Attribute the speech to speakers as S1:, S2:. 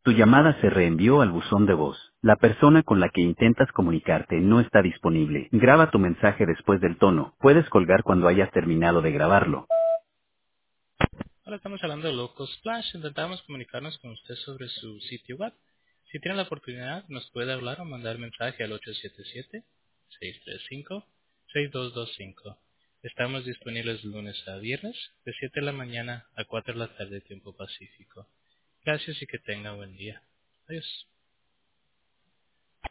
S1: Tu llamada se reenvió al buzón de voz. La persona con la que intentas comunicarte no está disponible. Graba tu mensaje después del tono. Puedes colgar cuando hayas terminado de grabarlo.
S2: Ahora estamos hablando de Local Splash. Intentamos comunicarnos con usted sobre su sitio web. Si tiene la oportunidad, nos puede hablar o mandar mensaje al 877-635-6225. Estamos disponibles de lunes a viernes, de 7 de la mañana a 4 de la tarde, tiempo pacífico. Gracias y que tenga buen día. Adiós.